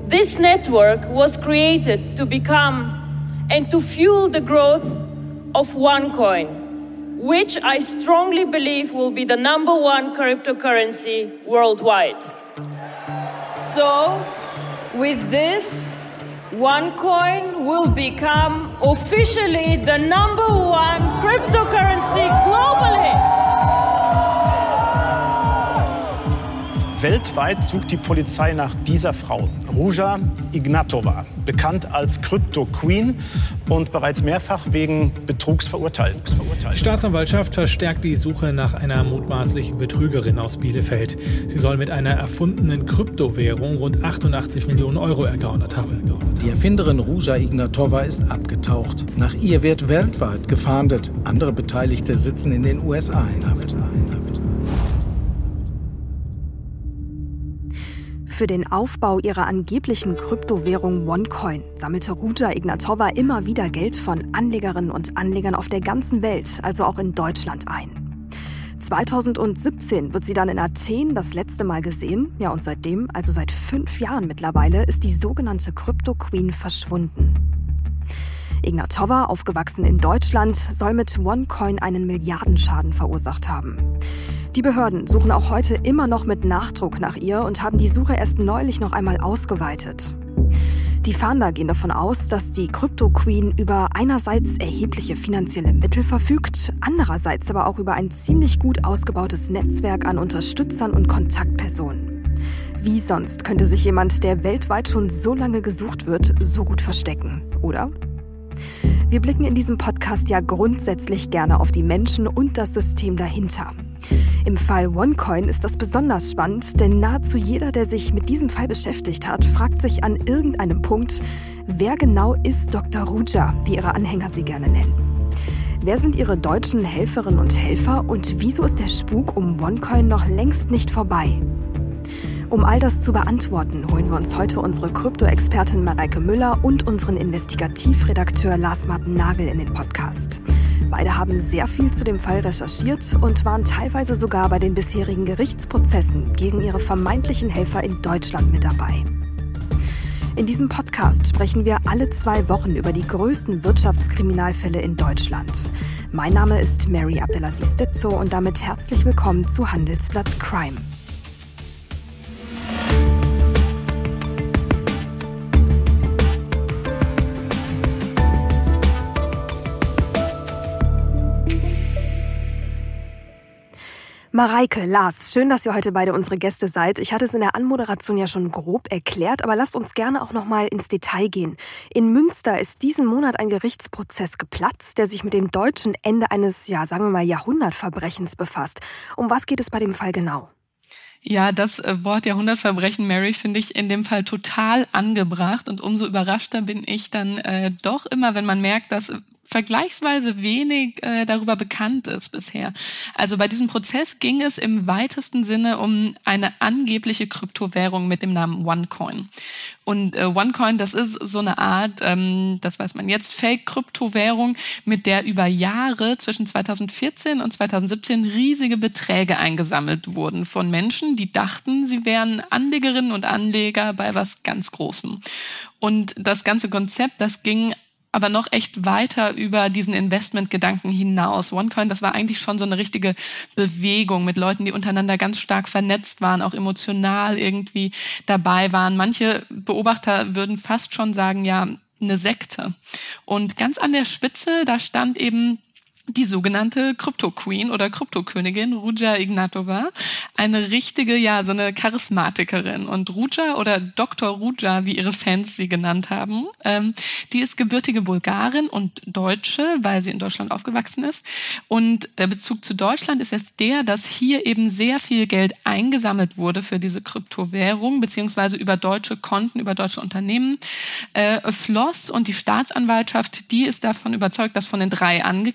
This network was created to become and to fuel the growth of OneCoin, which I strongly believe will be the #1 cryptocurrency worldwide. So, with this, OneCoin will become officially the #1 cryptocurrency globally. Weltweit sucht die Polizei nach dieser Frau, Ruja Ignatova, bekannt als Crypto Queen und bereits mehrfach wegen Betrugs verurteilt. Die Staatsanwaltschaft verstärkt die Suche nach einer mutmaßlichen Betrügerin aus Bielefeld. Sie soll mit einer erfundenen Kryptowährung rund 88 Millionen Euro ergaunert haben. Die Erfinderin Ruja Ignatova ist abgetaucht. Nach ihr wird weltweit gefahndet. Andere Beteiligte sitzen in den USA in Haft. Für den Aufbau ihrer angeblichen Kryptowährung OneCoin sammelte Ruja Ignatova immer wieder Geld von Anlegerinnen und Anlegern auf der ganzen Welt, also auch in Deutschland ein. 2017 wird sie dann in Athen das letzte Mal gesehen. Ja, und seitdem, also seit 5 Jahren mittlerweile, ist die sogenannte Crypto Queen verschwunden. Ignatova, aufgewachsen in Deutschland, soll mit OneCoin einen Milliardenschaden verursacht haben. Die Behörden suchen auch heute immer noch mit Nachdruck nach ihr und haben die Suche erst neulich noch einmal ausgeweitet. Die Fahnder gehen davon aus, dass die Crypto Queen über einerseits erhebliche finanzielle Mittel verfügt, andererseits aber auch über ein ziemlich gut ausgebautes Netzwerk an Unterstützern und Kontaktpersonen. Wie sonst könnte sich jemand, der weltweit schon so lange gesucht wird, so gut verstecken, oder? Wir blicken in diesem Podcast ja grundsätzlich gerne auf die Menschen und das System dahinter. Im Fall OneCoin ist das besonders spannend, denn nahezu jeder, der sich mit diesem Fall beschäftigt hat, fragt sich an irgendeinem Punkt, wer genau ist Dr. Ruja, wie ihre Anhänger sie gerne nennen? Wer sind ihre deutschen Helferinnen und Helfer und wieso ist der Spuk um OneCoin noch längst nicht vorbei? Um all das zu beantworten, holen wir uns heute unsere Krypto-Expertin Mareike Müller und unseren Investigativredakteur Lars-Martin Nagel in den Podcast. Beide haben sehr viel zu dem Fall recherchiert und waren teilweise sogar bei den bisherigen Gerichtsprozessen gegen ihre vermeintlichen Helfer in Deutschland mit dabei. In diesem Podcast sprechen wir alle 2 Wochen über die größten Wirtschaftskriminalfälle in Deutschland. Mein Name ist Mary Abdelaziz Ditzo und damit herzlich willkommen zu Handelsblatt Crime. Mareike, Lars, schön, dass ihr heute beide unsere Gäste seid. Ich hatte es in der Anmoderation ja schon grob erklärt, aber lasst uns gerne auch noch mal ins Detail gehen. In Münster ist diesen Monat ein Gerichtsprozess geplatzt, der sich mit dem deutschen Ende eines, ja, sagen wir mal, Jahrhundertverbrechens befasst. Um was geht es bei dem Fall genau? Ja, das Wort Jahrhundertverbrechen, Mary, finde ich in dem Fall total angebracht. Und umso überraschter bin ich dann doch immer, wenn man merkt, dass vergleichsweise wenig darüber bekannt ist bisher. Also bei diesem Prozess ging es im weitesten Sinne um eine angebliche Kryptowährung mit dem Namen OneCoin. Und OneCoin, das ist so eine Art, das weiß man jetzt, Fake-Kryptowährung, mit der über Jahre zwischen 2014 und 2017 riesige Beträge eingesammelt wurden von Menschen, die dachten, sie wären Anlegerinnen und Anleger bei was ganz Großem. Und das ganze Konzept, das ging aber noch echt weiter über diesen Investmentgedanken hinaus. OneCoin, das war eigentlich schon so eine richtige Bewegung mit Leuten, die untereinander ganz stark vernetzt waren, auch emotional irgendwie dabei waren. Manche Beobachter würden fast schon sagen, ja, eine Sekte. Und ganz an der Spitze, da stand eben die sogenannte Crypto Queen oder Kryptokönigin Ruja Ignatova, eine richtige, ja, so eine Charismatikerin. Und Ruja oder Dr. Ruja, wie ihre Fans sie genannt haben, die ist gebürtige Bulgarin und Deutsche, weil sie in Deutschland aufgewachsen ist. Und der Bezug zu Deutschland ist jetzt der, dass hier eben sehr viel Geld eingesammelt wurde für diese Kryptowährung, beziehungsweise über deutsche Konten, über deutsche Unternehmen floss. Und die Staatsanwaltschaft, die ist davon überzeugt, dass von den 3 Angeklagten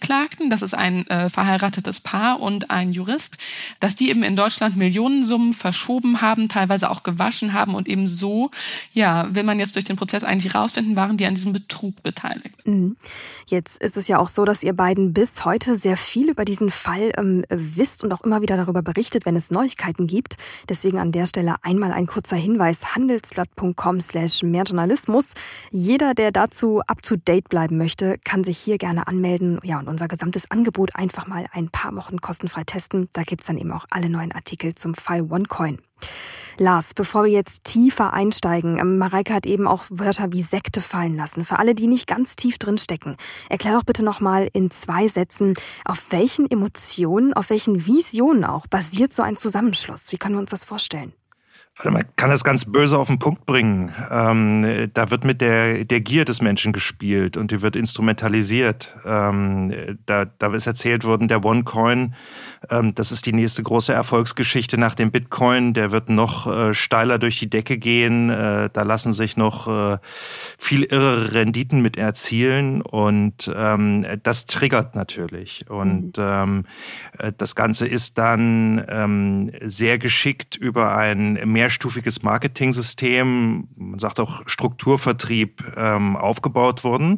Angestellten, das ist ein verheiratetes Paar und ein Jurist, dass die eben in Deutschland Millionensummen verschoben haben, teilweise auch gewaschen haben und eben so, will man jetzt durch den Prozess eigentlich rausfinden, waren die an diesem Betrug beteiligt. Jetzt ist es ja auch so, dass ihr beiden bis heute sehr viel über diesen Fall wisst und auch immer wieder darüber berichtet, wenn es Neuigkeiten gibt. Deswegen an der Stelle einmal ein kurzer Hinweis, handelsblatt.com/mehrjournalismus. Jeder, der dazu up-to-date bleiben möchte, kann sich hier gerne anmelden. Ja, und unser gesamtes Angebot einfach mal ein paar Wochen kostenfrei testen. Da gibt's dann eben auch alle neuen Artikel zum Fall OneCoin. Lars, bevor wir jetzt tiefer einsteigen, Mareike hat eben auch Wörter wie Sekte fallen lassen. Für alle, die nicht ganz tief drin stecken, erklär doch bitte nochmal in 2 Sätzen, auf welchen Emotionen, auf welchen Visionen auch basiert so ein Zusammenschluss? Wie können wir uns das vorstellen? Man kann das ganz böse auf den Punkt bringen. Da wird mit der Gier des Menschen gespielt und die wird instrumentalisiert. Da ist erzählt worden, der OneCoin, das ist die nächste große Erfolgsgeschichte nach dem Bitcoin. Der wird noch steiler durch die Decke gehen. Da lassen sich noch viel irre Renditen mit erzielen und das triggert natürlich. Und das Ganze ist dann sehr geschickt über ein mehrstufiges Marketing-System, man sagt auch Strukturvertrieb, aufgebaut worden.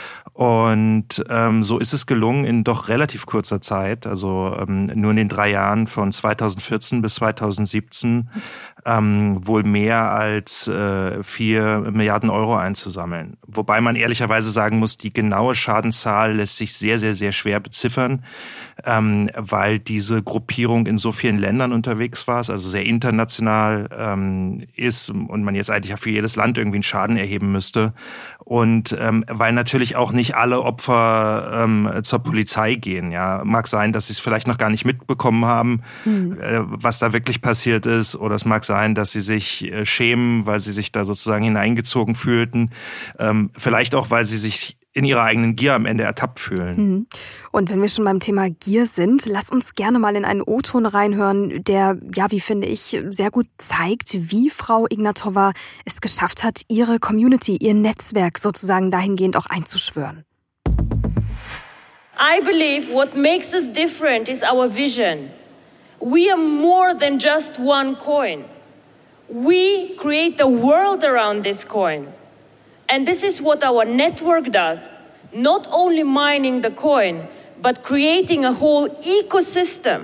Und so ist es gelungen, in doch relativ kurzer Zeit, also nur in den 3 Jahren von 2014 bis 2017, wohl mehr als 4 Milliarden Euro einzusammeln. Wobei man ehrlicherweise sagen muss, die genaue Schadenszahl lässt sich sehr, sehr, sehr schwer beziffern, weil diese Gruppierung in so vielen Ländern unterwegs war, also sehr international ist und man jetzt eigentlich für jedes Land irgendwie einen Schaden erheben müsste. Und weil natürlich auch nicht alle Opfer zur Polizei gehen. Ja, mag sein, dass sie es vielleicht noch gar nicht mitbekommen haben, was da wirklich passiert ist. Oder es mag sein, dass sie sich schämen, weil sie sich da sozusagen hineingezogen fühlten. Vielleicht auch, weil sie sich in ihrer eigenen Gier am Ende ertappt fühlen. Und wenn wir schon beim Thema Gier sind, lass uns gerne mal in einen O-Ton reinhören, der, wie finde ich, sehr gut zeigt, wie Frau Ignatowa es geschafft hat, ihre Community, ihr Netzwerk sozusagen dahingehend auch einzuschwören. I believe what makes us different is our vision. We are more than just one coin. We create the world around this coin. And this is what our network does, not only mining the coin, but creating a whole ecosystem.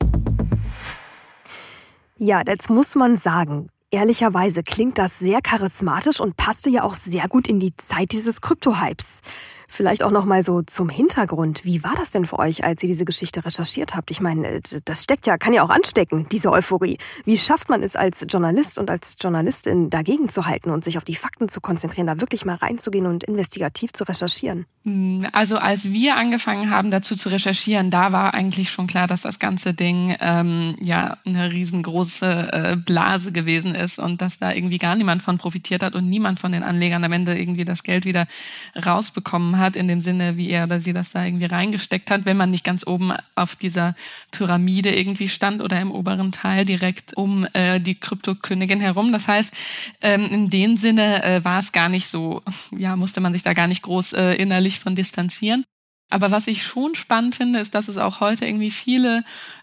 Ja, jetzt muss man sagen, ehrlicherweise klingt das sehr charismatisch und passte ja auch sehr gut in die Zeit dieses Krypto-Hypes. Vielleicht auch noch mal so zum Hintergrund. Wie war das denn für euch, als ihr diese Geschichte recherchiert habt? Ich meine, das kann ja auch anstecken, diese Euphorie. Wie schafft man es als Journalist und als Journalistin dagegen zu halten und sich auf die Fakten zu konzentrieren, da wirklich mal reinzugehen und investigativ zu recherchieren? Also als wir angefangen haben, dazu zu recherchieren, da war eigentlich schon klar, dass das ganze Ding eine riesengroße Blase gewesen ist und dass da irgendwie gar niemand von profitiert hat und niemand von den Anlegern am Ende irgendwie das Geld wieder rausbekommen hat, in dem Sinne, wie er oder sie das da irgendwie reingesteckt hat, wenn man nicht ganz oben auf dieser Pyramide irgendwie stand oder im oberen Teil direkt um die Kryptokönigin herum. Das heißt, in dem Sinne war es gar nicht so, musste man sich da gar nicht groß innerlich von distanzieren. Aber was ich schon spannend finde, ist, dass es auch heute irgendwie viele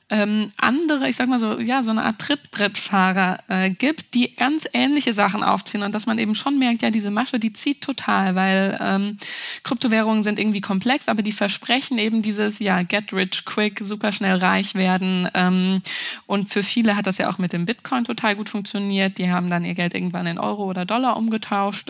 andere, ich sag mal so, so eine Art Trittbrettfahrer gibt, die ganz ähnliche Sachen aufziehen und dass man eben schon merkt, diese Masche, die zieht total, weil Kryptowährungen sind irgendwie komplex, aber die versprechen eben dieses, get rich quick, super schnell reich werden und für viele hat das ja auch mit dem Bitcoin total gut funktioniert, die haben dann ihr Geld irgendwann in Euro oder Dollar umgetauscht,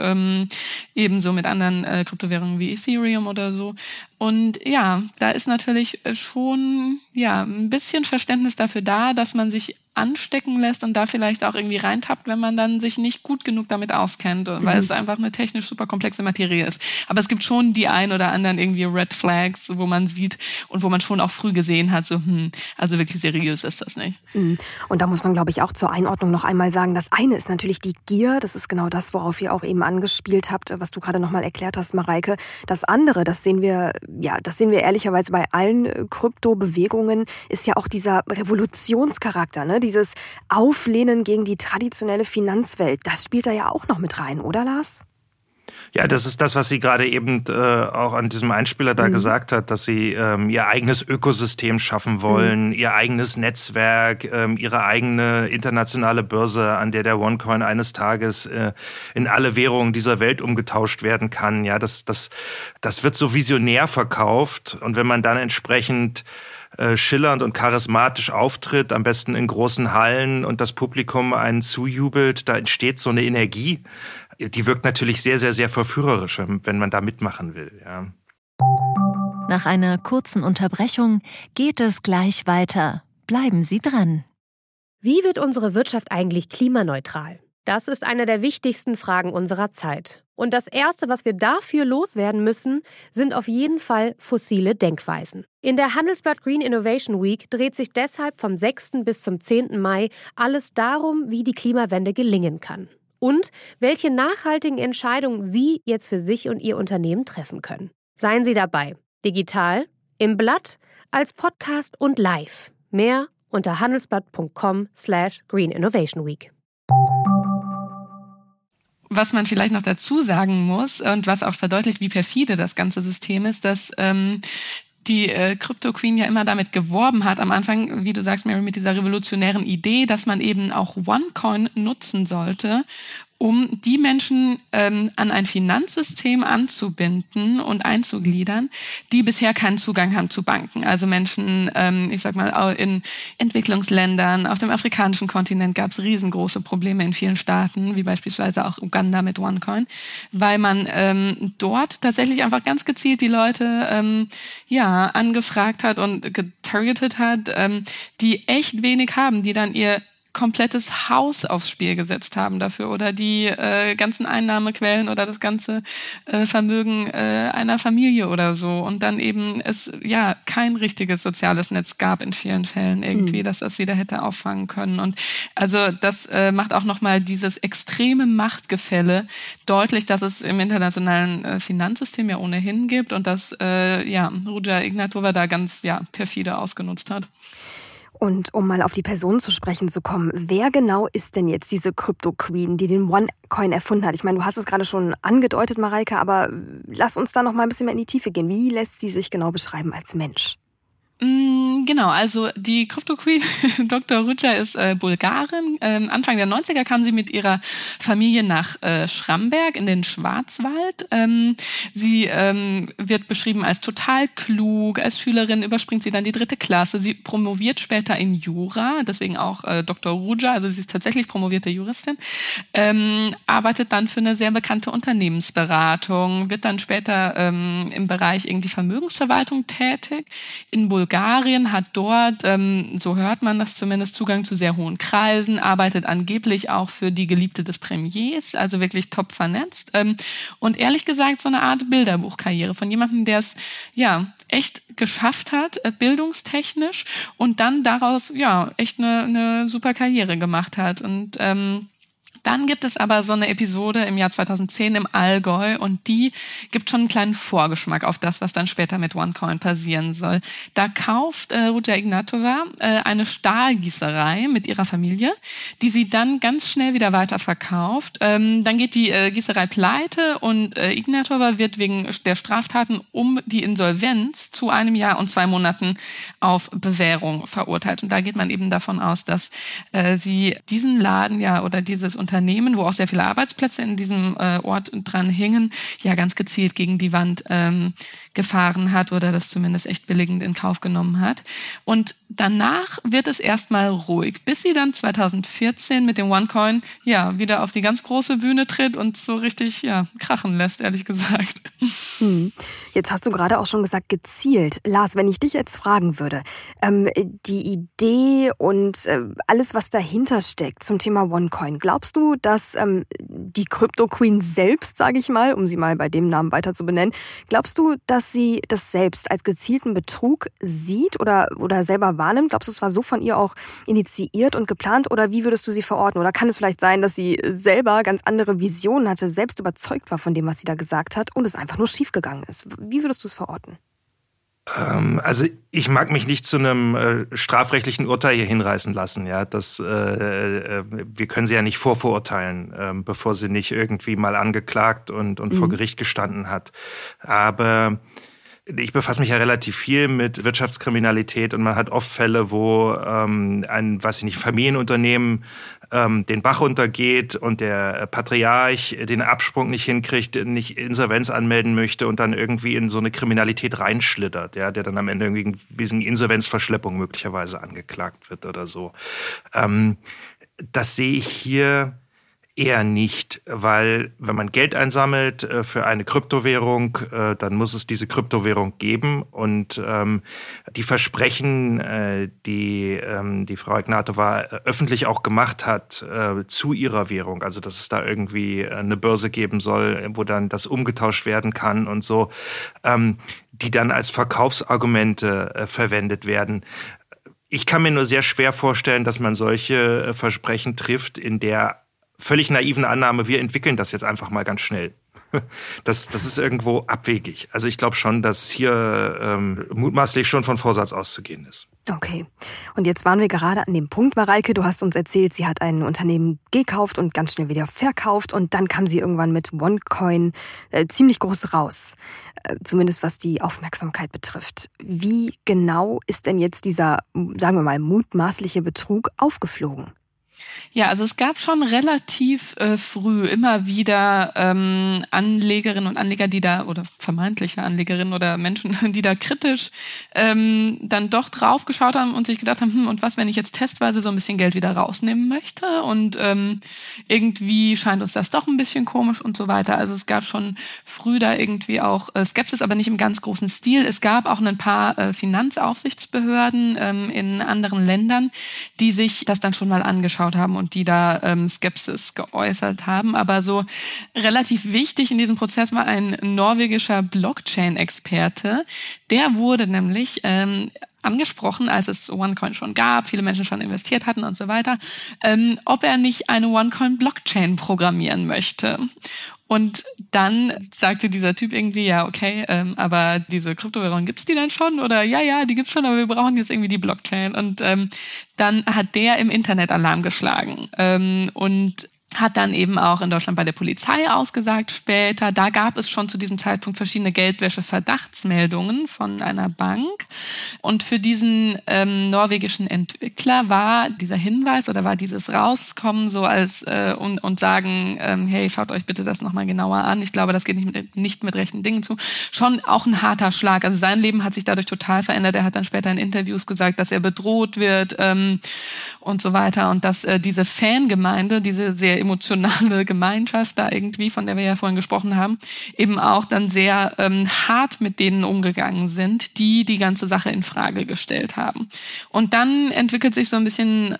ebenso mit anderen Kryptowährungen wie Ethereum oder so. Und da ist natürlich schon ein bisschen Verständnis dafür da, dass man sich anstecken lässt und da vielleicht auch irgendwie reintappt, wenn man dann sich nicht gut genug damit auskennt, weil es einfach eine technisch super komplexe Materie ist. Aber es gibt schon die ein oder anderen irgendwie Red Flags, wo man sieht und wo man schon auch früh gesehen hat, so also wirklich seriös ist das nicht. Und da muss man, glaube ich, auch zur Einordnung noch einmal sagen, das eine ist natürlich die Gier, das ist genau das, worauf ihr auch eben angespielt habt, was du gerade nochmal erklärt hast, Mareike. Das andere, das sehen wir ehrlicherweise bei allen Kryptobewegungen, ist ja auch dieser Revolutionscharakter, ne? Dieses Auflehnen gegen die traditionelle Finanzwelt, das spielt da ja auch noch mit rein, oder Lars? Ja, das ist das, was sie gerade eben auch an diesem Einspieler da gesagt hat, dass sie ihr eigenes Ökosystem schaffen wollen, ihr eigenes Netzwerk, ihre eigene internationale Börse, an der OneCoin eines Tages in alle Währungen dieser Welt umgetauscht werden kann. Ja, das wird so visionär verkauft. Und wenn man dann entsprechend schillernd und charismatisch auftritt, am besten in großen Hallen und das Publikum einen zujubelt, da entsteht so eine Energie. Die wirkt natürlich sehr, sehr, sehr verführerisch, wenn man da mitmachen will. Ja. Nach einer kurzen Unterbrechung geht es gleich weiter. Bleiben Sie dran. Wie wird unsere Wirtschaft eigentlich klimaneutral? Das ist eine der wichtigsten Fragen unserer Zeit. Und das Erste, was wir dafür loswerden müssen, sind auf jeden Fall fossile Denkweisen. In der Handelsblatt Green Innovation Week dreht sich deshalb vom 6. bis zum 10. Mai alles darum, wie die Klimawende gelingen kann. Und welche nachhaltigen Entscheidungen Sie jetzt für sich und Ihr Unternehmen treffen können. Seien Sie dabei. Digital, im Blatt, als Podcast und live. Mehr unter handelsblatt.com/Green Innovation Week. Was man vielleicht noch dazu sagen muss und was auch verdeutlicht, wie perfide das ganze System ist, dass die Crypto Queen ja immer damit geworben hat, am Anfang, wie du sagst, Mary, mit dieser revolutionären Idee, dass man eben auch OneCoin nutzen sollte, um die Menschen an ein Finanzsystem anzubinden und einzugliedern, die bisher keinen Zugang haben zu Banken. Also Menschen, ich sag mal, in Entwicklungsländern, auf dem afrikanischen Kontinent gab es riesengroße Probleme in vielen Staaten, wie beispielsweise auch Uganda mit OneCoin, weil man dort tatsächlich einfach ganz gezielt die Leute angefragt hat und getargetet hat, die echt wenig haben, die dann ihr komplettes Haus aufs Spiel gesetzt haben dafür oder die ganzen Einnahmequellen oder das ganze Vermögen einer Familie oder so und dann eben es kein richtiges soziales Netz gab in vielen Fällen irgendwie, dass das wieder hätte auffangen können. Und also das macht auch nochmal dieses extreme Machtgefälle deutlich, dass es im internationalen Finanzsystem ja ohnehin gibt und dass Ruja Ignatova da ganz perfide ausgenutzt hat. Und um mal auf die Person zu sprechen zu kommen, wer genau ist denn jetzt diese Crypto Queen, die den OneCoin erfunden hat? Ich meine, du hast es gerade schon angedeutet, Mareike, aber lass uns da noch mal ein bisschen mehr in die Tiefe gehen. Wie lässt sie sich genau beschreiben als Mensch? Genau, also die Crypto Queen, Dr. Ruja, ist Bulgarin. Anfang der 90er kam sie mit ihrer Familie nach Schramberg in den Schwarzwald. Sie wird beschrieben als total klug. Als Schülerin überspringt sie dann die 3. Klasse. Sie promoviert später in Jura, deswegen auch Dr. Ruja, also sie ist tatsächlich promovierte Juristin. Arbeitet dann für eine sehr bekannte Unternehmensberatung, wird dann später im Bereich irgendwie Vermögensverwaltung tätig. In Bulgarien, hat dort, so hört man das zumindest, Zugang zu sehr hohen Kreisen, arbeitet angeblich auch für die Geliebte des Premiers, also wirklich top vernetzt. Und ehrlich gesagt so eine Art Bilderbuchkarriere von jemandem, der es echt geschafft hat, bildungstechnisch und dann daraus echt eine super Karriere gemacht hat. Und dann gibt es aber so eine Episode im Jahr 2010 im Allgäu und die gibt schon einen kleinen Vorgeschmack auf das, was dann später mit OneCoin passieren soll. Da kauft Ruja Ignatova eine Stahlgießerei mit ihrer Familie, die sie dann ganz schnell wieder weiterverkauft. Dann geht die Gießerei pleite und Ignatova wird wegen der Straftaten um die Insolvenz zu 1 Jahr und 2 Monaten auf Bewährung verurteilt. Und da geht man eben davon aus, dass sie diesen Laden oder dieses Unternehmen, wo auch sehr viele Arbeitsplätze in diesem Ort dran hingen, ganz gezielt gegen die Wand gefahren hat oder das zumindest echt billigend in Kauf genommen hat. Und danach wird es erstmal ruhig, bis sie dann 2014 mit dem OneCoin wieder auf die ganz große Bühne tritt und so richtig krachen lässt, ehrlich gesagt. Jetzt hast du gerade auch schon gesagt, gezielt. Lars, wenn ich dich jetzt fragen würde, die Idee und alles, was dahinter steckt zum Thema OneCoin, glaubst du, dass die Crypto Queen selbst, sage ich mal, um sie mal bei dem Namen weiter zu benennen, glaubst du, dass sie das selbst als gezielten Betrug sieht oder selber wahrnimmt? Glaubst du, es war so von ihr auch initiiert und geplant oder wie würdest du sie verorten? Oder kann es vielleicht sein, dass sie selber ganz andere Visionen hatte, selbst überzeugt war von dem, was sie da gesagt hat und es einfach nur schiefgegangen ist? Wie würdest du es verorten? Also ich mag mich nicht zu einem strafrechtlichen Urteil hier hinreißen lassen. Ja, wir können sie ja nicht vorverurteilen, bevor sie nicht irgendwie mal angeklagt und vor Gericht gestanden hat. Aber ich befasse mich ja relativ viel mit Wirtschaftskriminalität und man hat oft Fälle, wo ein Familienunternehmen den Bach runtergeht und der Patriarch den Absprung nicht hinkriegt, nicht Insolvenz anmelden möchte und dann irgendwie in so eine Kriminalität reinschlittert, ja, der dann am Ende irgendwie wegen Insolvenzverschleppung möglicherweise angeklagt wird oder so. Das sehe ich hier eher nicht, weil wenn man Geld einsammelt für eine Kryptowährung, dann muss es diese Kryptowährung geben und die Versprechen, die Frau Ignatova öffentlich auch gemacht hat zu ihrer Währung, also dass es da irgendwie eine Börse geben soll, wo dann das umgetauscht werden kann und so, die dann als Verkaufsargumente verwendet werden. Ich kann mir nur sehr schwer vorstellen, dass man solche Versprechen trifft, in der völlig naiven Annahme, wir entwickeln das jetzt einfach mal ganz schnell. Das ist irgendwo abwegig. Also ich glaube schon, dass hier mutmaßlich schon von Vorsatz auszugehen ist. Okay. Und jetzt waren wir gerade an dem Punkt, Mareike, du hast uns erzählt, sie hat ein Unternehmen gekauft und ganz schnell wieder verkauft und dann kam sie irgendwann mit OneCoin ziemlich groß raus. Zumindest was die Aufmerksamkeit betrifft. Wie genau ist denn jetzt dieser, sagen wir mal, mutmaßliche Betrug aufgeflogen? Ja, also es gab schon relativ früh immer wieder Anlegerinnen und Anleger, die da, oder vermeintliche Anlegerinnen oder Menschen, die da kritisch dann doch drauf geschaut haben und sich gedacht haben, und was, wenn ich jetzt testweise so ein bisschen Geld wieder rausnehmen möchte und irgendwie scheint uns das doch ein bisschen komisch und so weiter. Also es gab schon früh da irgendwie auch Skepsis, aber nicht im ganz großen Stil. Es gab auch ein paar Finanzaufsichtsbehörden in anderen Ländern, die sich das dann schon mal angeschaut haben und die da Skepsis geäußert haben. Aber so relativ wichtig in diesem Prozess war ein norwegischer Blockchain-Experte. Der wurde nämlich angesprochen, als es OneCoin schon gab, viele Menschen schon investiert hatten und so weiter, ob er nicht eine OneCoin-Blockchain programmieren möchte. Und dann sagte dieser Typ irgendwie, ja, okay, aber diese Kryptowährung, gibt's die dann schon? Oder ja, die gibt's schon, aber wir brauchen jetzt irgendwie die Blockchain. Und dann hat der im Internet Alarm geschlagen und hat dann eben auch in Deutschland bei der Polizei ausgesagt später. Da gab es schon zu diesem Zeitpunkt verschiedene Geldwäsche-Verdachtsmeldungen von einer Bank. Und für diesen norwegischen Entwickler war dieser Hinweis oder war dieses Rauskommen so als und sagen, hey, schaut euch bitte das nochmal genauer an. Ich glaube, das geht nicht mit rechten Dingen zu. Schon auch ein harter Schlag. Also sein Leben hat sich dadurch total verändert. Er hat dann später in Interviews gesagt, dass er bedroht wird und so weiter. Und dass diese Fangemeinde, diese sehr emotionale Gemeinschaft da irgendwie, von der wir ja vorhin gesprochen haben, eben auch dann sehr hart mit denen umgegangen sind, die die ganze Sache in Frage gestellt haben. Und dann entwickelt sich so ein bisschen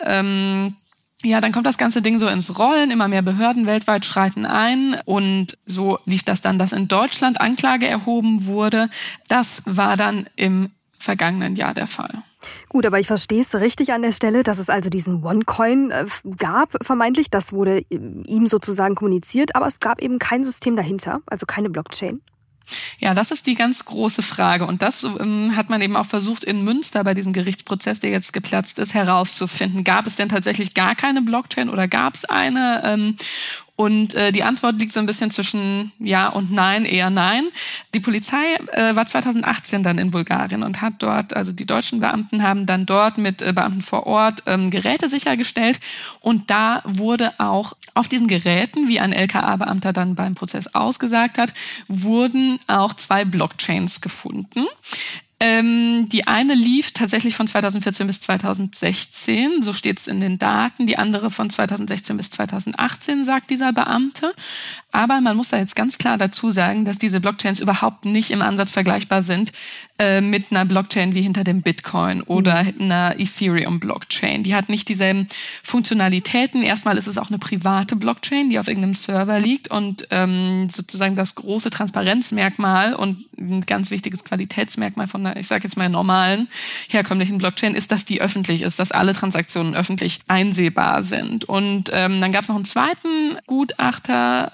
dann kommt das ganze Ding so ins Rollen, immer mehr Behörden weltweit schreiten ein und so lief das dann, dass in Deutschland Anklage erhoben wurde. Das war dann im vergangenen Jahr der Fall. Gut, aber ich verstehe es richtig an der Stelle, dass es also diesen OneCoin gab, vermeintlich. Das wurde ihm sozusagen kommuniziert, aber es gab eben kein System dahinter, also keine Blockchain. Ja, das ist die ganz große Frage. Und das hat man eben auch versucht, in Münster bei diesem Gerichtsprozess, der jetzt geplatzt ist, herauszufinden. Gab es denn tatsächlich gar keine Blockchain oder gab es eine? Und die Antwort liegt so ein bisschen zwischen Ja und Nein, eher Nein. Die Polizei war 2018 dann in Bulgarien und hat dort, also die deutschen Beamten haben dann dort mit Beamten vor Ort Geräte sichergestellt. Und da wurde auch auf diesen Geräten, wie ein LKA-Beamter dann beim Prozess ausgesagt hat, wurden auch 2 Blockchains gefunden. Die eine lief tatsächlich von 2014 bis 2016, so steht es in den Daten. Die andere von 2016 bis 2018, sagt dieser Beamte. Aber man muss da jetzt ganz klar dazu sagen, dass diese Blockchains überhaupt nicht im Ansatz vergleichbar sind mit einer Blockchain wie hinter dem Bitcoin oder einer Ethereum-Blockchain. Die hat nicht dieselben Funktionalitäten. Erstmal ist es auch eine private Blockchain, die auf irgendeinem Server liegt und sozusagen das große Transparenzmerkmal und ein ganz wichtiges Qualitätsmerkmal von einer, ich sage jetzt mal, normalen, herkömmlichen Blockchain ist, dass die öffentlich ist, dass alle Transaktionen öffentlich einsehbar sind. Und dann gab es noch einen zweiten Gutachter,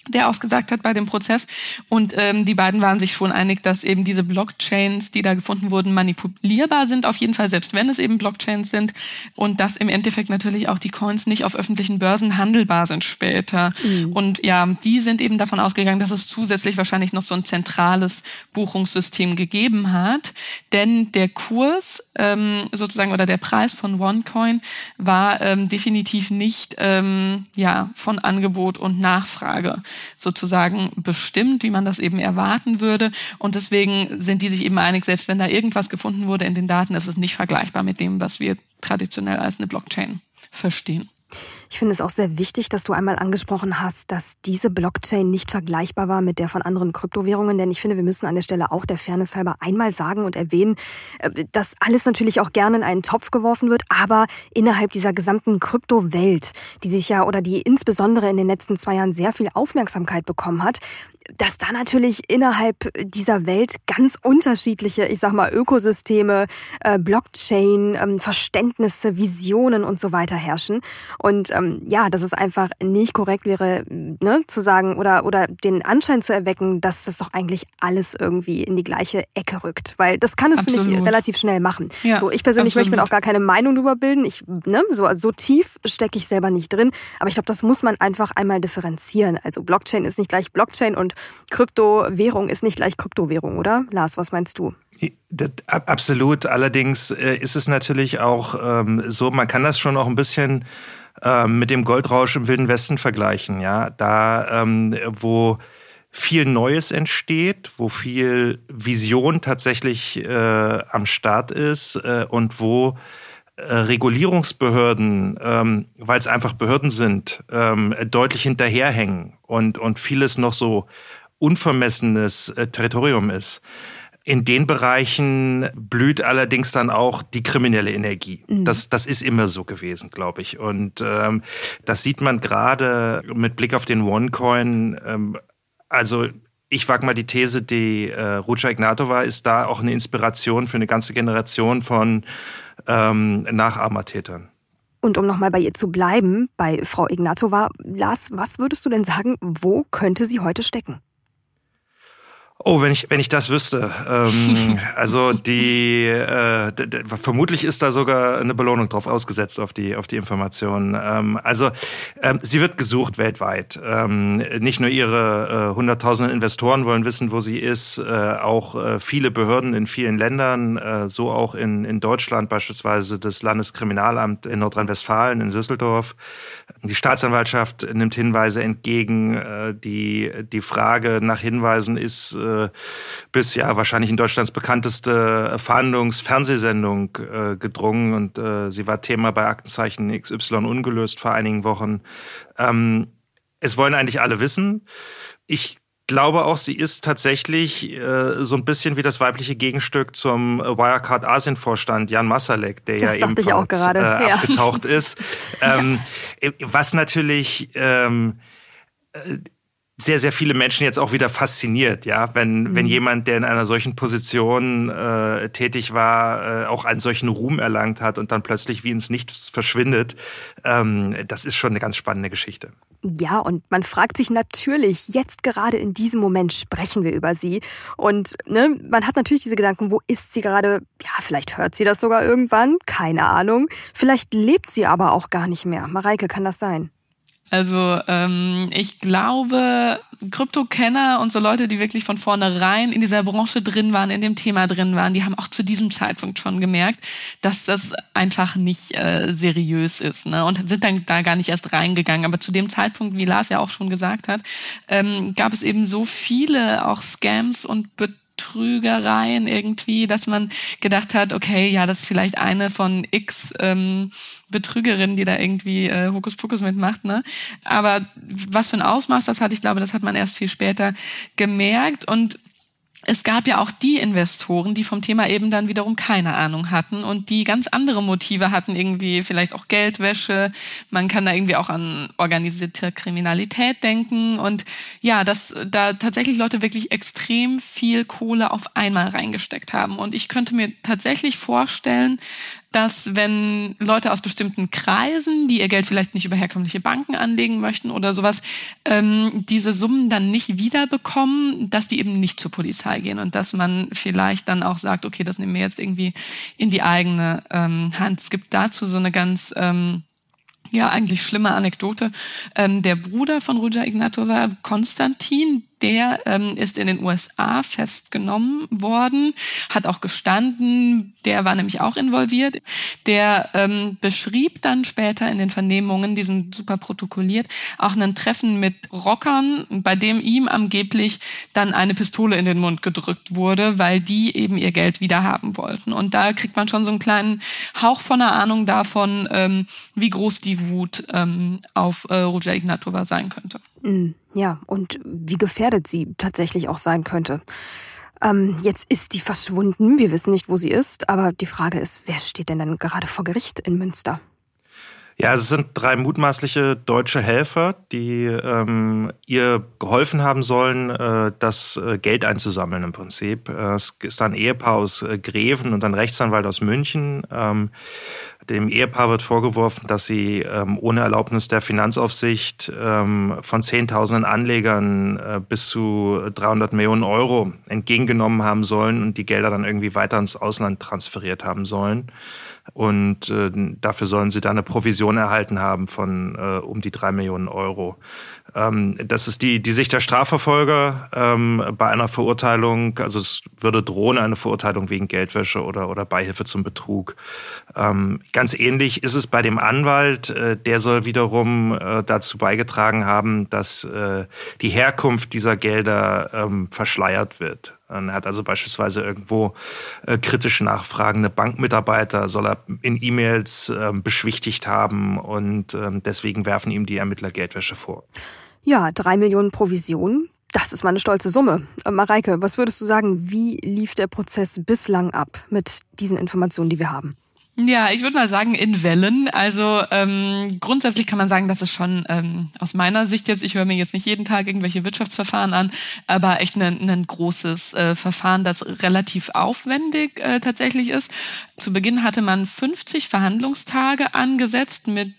der ausgesagt hat bei dem Prozess. Und die beiden waren sich schon einig, dass eben diese Blockchains, die da gefunden wurden, manipulierbar sind, auf jeden Fall, selbst wenn es eben Blockchains sind. Und dass im Endeffekt natürlich auch die Coins nicht auf öffentlichen Börsen handelbar sind später. Und ja, die sind eben davon ausgegangen, dass es zusätzlich wahrscheinlich noch so ein zentrales Buchungssystem gegeben hat. Denn der Kurs sozusagen oder der Preis von OneCoin war definitiv nicht von Angebot und Nachfrage sozusagen bestimmt, wie man das eben erwarten würde. Und deswegen sind die sich eben einig, selbst wenn da irgendwas gefunden wurde in den Daten, ist es nicht vergleichbar mit dem, was wir traditionell als eine Blockchain verstehen. Ich finde es auch sehr wichtig, dass du einmal angesprochen hast, dass diese Blockchain nicht vergleichbar war mit der von anderen Kryptowährungen. Denn ich finde, wir müssen an der Stelle auch der Fairness halber einmal sagen und erwähnen, dass alles natürlich auch gerne in einen Topf geworfen wird. Aber innerhalb dieser gesamten Kryptowelt, die sich ja oder die insbesondere in den letzten 2 Jahren sehr viel Aufmerksamkeit bekommen hat, dass da natürlich innerhalb dieser Welt ganz unterschiedliche, ich sag mal, Ökosysteme, Blockchain, Verständnisse, Visionen und so weiter herrschen. Und dass es einfach nicht korrekt wäre, zu sagen oder den Anschein zu erwecken, dass das doch eigentlich alles irgendwie in die gleiche Ecke rückt. Weil das kann es, finde ich, relativ schnell machen. Ja, so, ich persönlich möchte mir auch gar keine Meinung drüber bilden. So tief stecke ich selber nicht drin. Aber ich glaube, das muss man einfach einmal differenzieren. Also Blockchain ist nicht gleich Blockchain und Kryptowährung ist nicht gleich Kryptowährung, oder? Lars, was meinst du? Absolut. Allerdings ist es natürlich auch so, man kann das schon auch ein bisschen mit dem Goldrausch im Wilden Westen vergleichen. Ja, da wo viel Neues entsteht, wo viel Vision tatsächlich am Start ist und wo Regulierungsbehörden, weil es einfach Behörden sind, deutlich hinterherhängen und vieles noch so unvermessenes Territorium ist. In den Bereichen blüht allerdings dann auch die kriminelle Energie. Das ist immer so gewesen, glaube ich. Und das sieht man gerade mit Blick auf den OneCoin. Also ich wage mal die These, die Ruja Ignatova ist da auch eine Inspiration für eine ganze Generation von Nachahmertätern. Und um nochmal bei ihr zu bleiben, bei Frau Ignatova, Lars, was würdest du denn sagen, wo könnte sie heute stecken? Oh, wenn ich das wüsste. Also vermutlich ist da sogar eine Belohnung drauf ausgesetzt auf die Informationen. Sie wird gesucht weltweit. Nicht nur ihre hunderttausenden Investoren wollen wissen, wo sie ist, auch viele Behörden in vielen Ländern, so auch in Deutschland, beispielsweise das Landeskriminalamt in Nordrhein-Westfalen, in Düsseldorf. Die Staatsanwaltschaft nimmt Hinweise entgegen. Die Frage nach Hinweisen ist bis wahrscheinlich in Deutschlands bekannteste Fahndungsfernsehsendung gedrungen und sie war Thema bei Aktenzeichen XY ungelöst vor einigen Wochen. Es wollen eigentlich alle wissen. Ich glaube auch, sie ist tatsächlich so ein bisschen wie das weibliche Gegenstück zum Wirecard-Asien-Vorstand Jan Masalek, der ja ebenfalls abgetaucht ist. Was natürlich sehr, sehr viele Menschen jetzt auch wieder fasziniert, ja, wenn jemand, der in einer solchen Position tätig war, auch einen solchen Ruhm erlangt hat und dann plötzlich wie ins Nichts verschwindet. Das ist schon eine ganz spannende Geschichte. Ja, und man fragt sich natürlich, jetzt gerade in diesem Moment sprechen wir über sie. Und man hat natürlich diese Gedanken, wo ist sie gerade? Ja, vielleicht hört sie das sogar irgendwann, keine Ahnung. Vielleicht lebt sie aber auch gar nicht mehr. Mareike, kann das sein? Also ich glaube, Krypto-Kenner und so Leute, die wirklich von vornherein in dieser Branche drin waren, in dem Thema drin waren, die haben auch zu diesem Zeitpunkt schon gemerkt, dass das einfach nicht seriös ist, ne? Und sind dann da gar nicht erst reingegangen. Aber zu dem Zeitpunkt, wie Lars ja auch schon gesagt hat, gab es eben so viele auch Scams und Betrügereien irgendwie, dass man gedacht hat, okay, ja, das ist vielleicht eine von x Betrügerinnen, die da irgendwie Hokuspokus mitmacht, ne? Aber was für ein Ausmaß das hat, ich glaube, das hat man erst viel später gemerkt. Und es gab ja auch die Investoren, die vom Thema eben dann wiederum keine Ahnung hatten und die ganz andere Motive hatten, irgendwie vielleicht auch Geldwäsche. Man kann da irgendwie auch an organisierte Kriminalität denken und ja, dass da tatsächlich Leute wirklich extrem viel Kohle auf einmal reingesteckt haben. Und ich könnte mir tatsächlich vorstellen, dass wenn Leute aus bestimmten Kreisen, die ihr Geld vielleicht nicht über herkömmliche Banken anlegen möchten oder sowas, diese Summen dann nicht wiederbekommen, dass die eben nicht zur Polizei gehen und dass man vielleicht dann auch sagt, okay, das nehmen wir jetzt irgendwie in die eigene Hand. Es gibt dazu so eine ganz eigentlich schlimme Anekdote. Der Bruder von Ruja Ignatova, Konstantin, der ist in den USA festgenommen worden, hat auch gestanden, der war nämlich auch involviert. Der beschrieb dann später in den Vernehmungen, die sind super protokolliert, auch ein Treffen mit Rockern, bei dem ihm angeblich dann eine Pistole in den Mund gedrückt wurde, weil die eben ihr Geld wieder haben wollten. Und da kriegt man schon so einen kleinen Hauch von einer Ahnung davon, wie groß die Wut auf Ruja Ignatova sein könnte. Ja, und wie gefährdet sie tatsächlich auch sein könnte. Jetzt ist die verschwunden, wir wissen nicht, wo sie ist, aber die Frage ist, wer steht denn dann gerade vor Gericht in Münster? Ja, es sind 3 mutmaßliche deutsche Helfer, die ihr geholfen haben sollen, das Geld einzusammeln im Prinzip. Es ist ein Ehepaar aus Greven und ein Rechtsanwalt aus München. Dem Ehepaar wird vorgeworfen, dass sie ohne Erlaubnis der Finanzaufsicht von Zehntausenden Anlegern bis zu 300 Millionen Euro entgegengenommen haben sollen und die Gelder dann irgendwie weiter ins Ausland transferiert haben sollen. Und dafür sollen sie dann eine Provision erhalten haben von um die 3 Millionen Euro. Das ist die Sicht der Strafverfolger bei einer Verurteilung. Also es würde drohen, eine Verurteilung wegen Geldwäsche oder Beihilfe zum Betrug. Ganz ähnlich ist es bei dem Anwalt. Der soll wiederum dazu beigetragen haben, dass die Herkunft dieser Gelder verschleiert wird. Er hat also beispielsweise irgendwo kritisch nachfragende Bankmitarbeiter, soll er in E-Mails beschwichtigt haben und deswegen werfen ihm die Ermittler Geldwäsche vor. Ja, 3 Millionen Provision, das ist mal eine stolze Summe. Mareike, was würdest du sagen, wie lief der Prozess bislang ab mit diesen Informationen, die wir haben? Ja, ich würde mal sagen in Wellen. Also grundsätzlich kann man sagen, dass es schon aus meiner Sicht jetzt, ich höre mir jetzt nicht jeden Tag irgendwelche Wirtschaftsverfahren an, aber echt ein großes Verfahren, das relativ aufwendig tatsächlich ist. Zu Beginn hatte man 50 Verhandlungstage angesetzt mit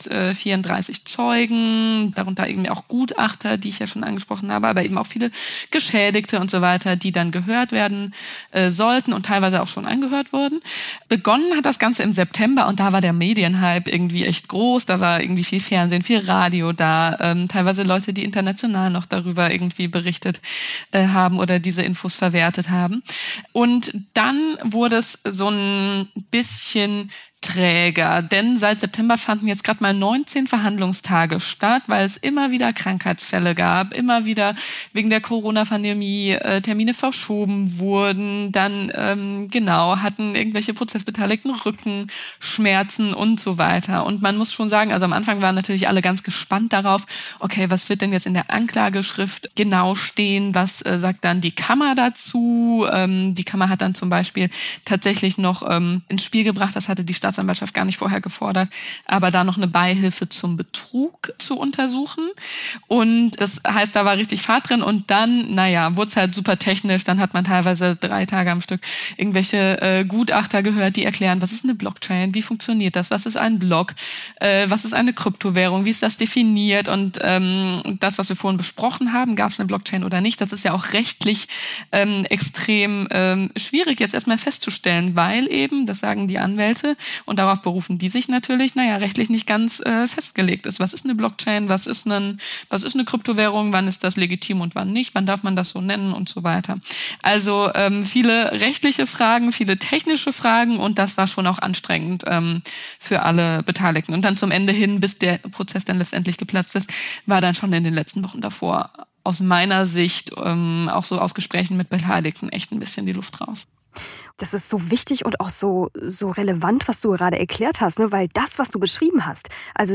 34 Zeugen, darunter eben auch Gutachter, die ich ja schon angesprochen habe, aber eben auch viele Geschädigte und so weiter, die dann gehört werden sollten und teilweise auch schon angehört wurden. Begonnen hat das Ganze im September und da war der Medienhype irgendwie echt groß, da war irgendwie viel Fernsehen, viel Radio da, teilweise Leute, die international noch darüber irgendwie berichtet haben oder diese Infos verwertet haben. Und dann wurde es so ein bisschen träger, denn seit September fanden jetzt gerade mal 19 Verhandlungstage statt, weil es immer wieder Krankheitsfälle gab, immer wieder wegen der Corona-Pandemie Termine verschoben wurden, dann hatten irgendwelche Prozessbeteiligten Rückenschmerzen und so weiter. Und man muss schon sagen, also am Anfang waren natürlich alle ganz gespannt darauf, okay, was wird denn jetzt in der Anklageschrift genau stehen, was sagt dann die Kammer dazu? Die Kammer hat dann zum Beispiel tatsächlich noch ins Spiel gebracht, das hatte die Staatsanwaltschaft gar nicht vorher gefordert, aber da noch eine Beihilfe zum Betrug zu untersuchen. Und das heißt, da war richtig Fahrt drin und dann, wurde es halt super technisch. Dann hat man teilweise 3 Tage am Stück irgendwelche Gutachter gehört, die erklären, was ist eine Blockchain, wie funktioniert das, was ist ein Block, was ist eine Kryptowährung, wie ist das definiert und das, was wir vorhin besprochen haben, gab es eine Blockchain oder nicht, das ist ja auch rechtlich extrem schwierig jetzt erstmal festzustellen, weil eben, das sagen die Anwälte, und darauf berufen die sich natürlich, rechtlich nicht ganz festgelegt ist. Was ist eine Blockchain? Was ist eine Kryptowährung? Wann ist das legitim und wann nicht? Wann darf man das so nennen und so weiter? Also viele rechtliche Fragen, viele technische Fragen und das war schon auch anstrengend für alle Beteiligten. Und dann zum Ende hin, bis der Prozess dann letztendlich geplatzt ist, war dann schon in den letzten Wochen davor aus meiner Sicht auch so aus Gesprächen mit Beteiligten echt ein bisschen die Luft raus. Das ist so wichtig und auch so relevant, was du gerade erklärt hast, ne? Weil das, was du beschrieben hast, also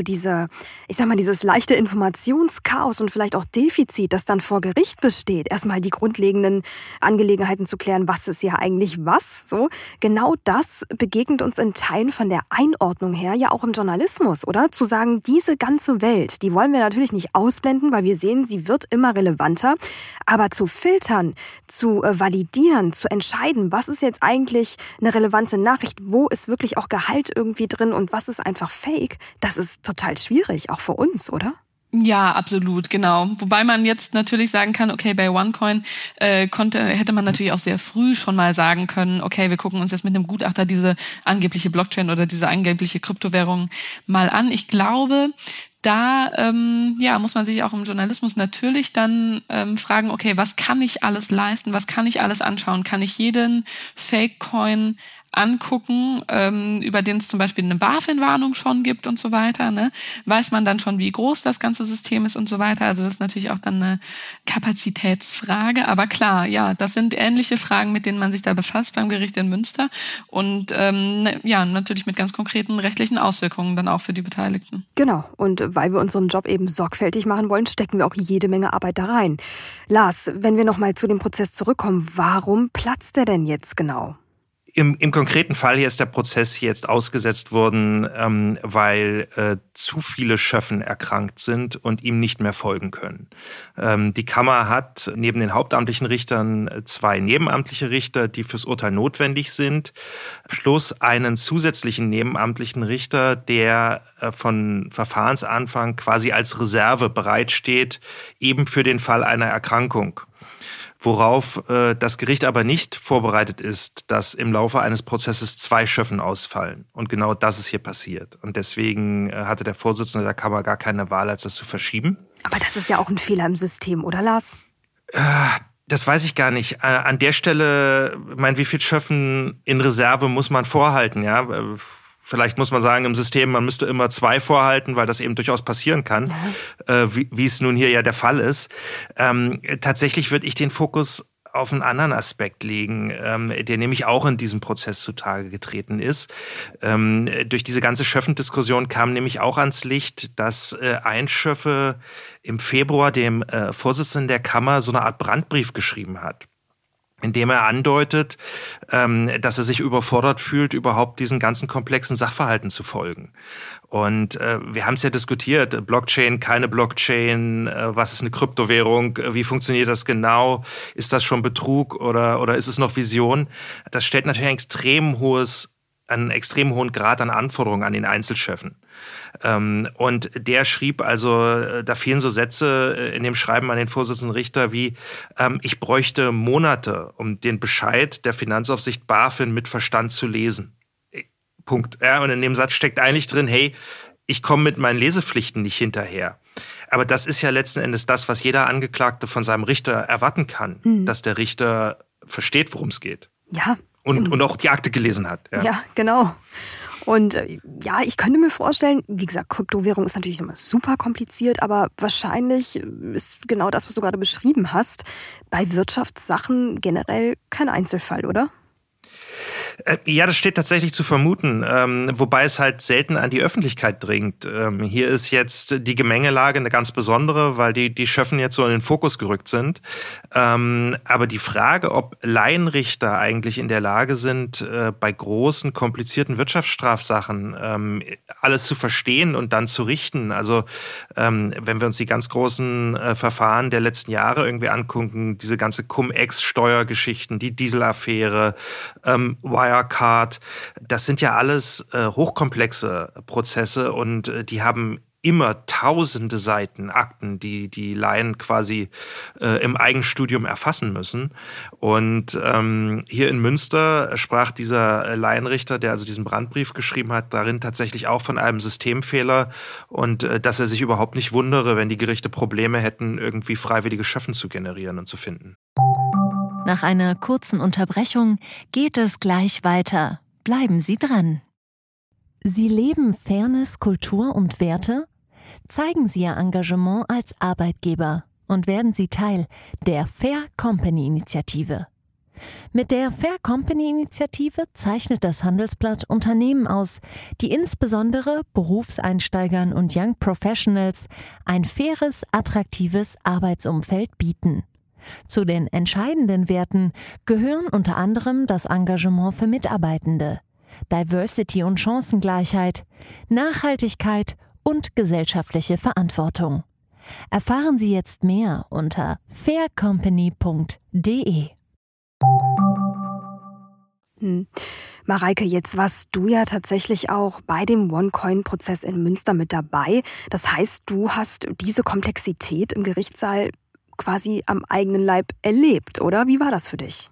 dieses leichte Informationschaos und vielleicht auch Defizit, das dann vor Gericht besteht, erstmal die grundlegenden Angelegenheiten zu klären, was ist ja eigentlich was, so. Genau das begegnet uns in Teilen von der Einordnung her ja auch im Journalismus, oder? Zu sagen, diese ganze Welt, die wollen wir natürlich nicht ausblenden, weil wir sehen, sie wird immer relevanter, aber zu filtern, zu validieren, zu entscheiden, was ist jetzt eigentlich eigentlich eine relevante Nachricht? Wo ist wirklich auch Gehalt irgendwie drin und was ist einfach Fake? Das ist total schwierig, auch für uns, oder? Ja, absolut, genau. Wobei man jetzt natürlich sagen kann, okay, bei OneCoin hätte man natürlich auch sehr früh schon mal sagen können, okay, wir gucken uns jetzt mit einem Gutachter diese angebliche Blockchain oder diese angebliche Kryptowährung mal an. Ich glaube, da muss man sich auch im Journalismus natürlich dann fragen, okay, was kann ich alles leisten, was kann ich alles anschauen? Kann ich jeden Fake-Coin angucken, über den es zum Beispiel eine BaFin-Warnung schon gibt und so weiter, ne? Weiß man dann schon, wie groß das ganze System ist und so weiter. Also das ist natürlich auch dann eine Kapazitätsfrage. Aber klar, ja, das sind ähnliche Fragen, mit denen man sich da befasst beim Gericht in Münster. Und natürlich mit ganz konkreten rechtlichen Auswirkungen dann auch für die Beteiligten. Genau. Und weil wir unseren Job eben sorgfältig machen wollen, stecken wir auch jede Menge Arbeit da rein. Lars, wenn wir nochmal zu dem Prozess zurückkommen, warum platzt der denn jetzt genau? Im konkreten Fall hier ist der Prozess jetzt ausgesetzt worden, weil zu viele Schöffen erkrankt sind und ihm nicht mehr folgen können. Die Kammer hat neben den hauptamtlichen Richtern 2 nebenamtliche Richter, die fürs Urteil notwendig sind, plus einen zusätzlichen nebenamtlichen Richter, der von Verfahrensanfang quasi als Reserve bereitsteht, eben für den Fall einer Erkrankung. Worauf das Gericht aber nicht vorbereitet ist, dass im Laufe eines Prozesses 2 Schöffen ausfallen. Und genau das ist hier passiert. Und deswegen hatte der Vorsitzende der Kammer gar keine Wahl, als das zu verschieben. Aber das ist ja auch ein Fehler im System, oder Lars? Das weiß ich gar nicht. An der Stelle, wie viel Schöffen in Reserve muss man vorhalten, ja? Vielleicht muss man sagen, im System, man müsste immer 2 vorhalten, weil das eben durchaus passieren kann, wie es nun hier ja der Fall ist. Tatsächlich würde ich den Fokus auf einen anderen Aspekt legen, der nämlich auch in diesem Prozess zutage getreten ist. Durch diese ganze Schöffendiskussion kam nämlich auch ans Licht, dass ein Schöffe im Februar dem Vorsitzenden der Kammer so eine Art Brandbrief geschrieben hat, indem er andeutet, dass er sich überfordert fühlt, überhaupt diesen ganzen komplexen Sachverhalten zu folgen. Und wir haben es ja diskutiert, Blockchain, keine Blockchain, was ist eine Kryptowährung, wie funktioniert das genau, ist das schon Betrug oder ist es noch Vision? Das stellt natürlich einen extrem hohen Grad an Anforderungen an den Einzelschöffen. Und der schrieb also, da fehlen so Sätze in dem Schreiben an den Vorsitzenden Richter wie, ich bräuchte Monate, um den Bescheid der Finanzaufsicht BaFin mit Verstand zu lesen. Punkt. Ja, und in dem Satz steckt eigentlich drin, hey, ich komme mit meinen Lesepflichten nicht hinterher. Aber das ist ja letzten Endes das, was jeder Angeklagte von seinem Richter erwarten kann, dass der Richter versteht, worum es geht. Ja. Und auch die Akte gelesen hat. Ja, genau. Und ich könnte mir vorstellen, wie gesagt, Kryptowährung ist natürlich immer super kompliziert, aber wahrscheinlich ist genau das, was du gerade beschrieben hast, bei Wirtschaftssachen generell kein Einzelfall, oder? Ja, das steht tatsächlich zu vermuten, wobei es halt selten an die Öffentlichkeit dringt. Hier ist jetzt die Gemengelage eine ganz besondere, weil die Schöffen jetzt so in den Fokus gerückt sind. Aber die Frage, ob Laienrichter eigentlich in der Lage sind, bei großen, komplizierten Wirtschaftsstrafsachen alles zu verstehen und dann zu richten. Also wenn wir uns die ganz großen Verfahren der letzten Jahre irgendwie angucken, diese ganze Cum-Ex-Steuergeschichten, die Dieselaffäre, Wirecard, das sind ja alles hochkomplexe Prozesse und die haben immer tausende Seiten Akten, die Laien quasi im Eigenstudium erfassen müssen. Und hier in Münster sprach dieser Laienrichter, der also diesen Brandbrief geschrieben hat, darin tatsächlich auch von einem Systemfehler und dass er sich überhaupt nicht wundere, wenn die Gerichte Probleme hätten, irgendwie freiwillige Schöffen zu generieren und zu finden. Nach einer kurzen Unterbrechung geht es gleich weiter. Bleiben Sie dran. Sie leben Fairness, Kultur und Werte? Zeigen Sie Ihr Engagement als Arbeitgeber und werden Sie Teil der Fair Company Initiative. Mit der Fair Company Initiative zeichnet das Handelsblatt Unternehmen aus, die insbesondere Berufseinsteigern und Young Professionals ein faires, attraktives Arbeitsumfeld bieten. Zu den entscheidenden Werten gehören unter anderem das Engagement für Mitarbeitende, Diversity und Chancengleichheit, Nachhaltigkeit und gesellschaftliche Verantwortung. Erfahren Sie jetzt mehr unter faircompany.de. Mareike, jetzt warst du ja tatsächlich auch bei dem OneCoin-Prozess in Münster mit dabei. Das heißt, du hast diese Komplexität im Gerichtssaal quasi am eigenen Leib erlebt, oder? Wie war das für dich?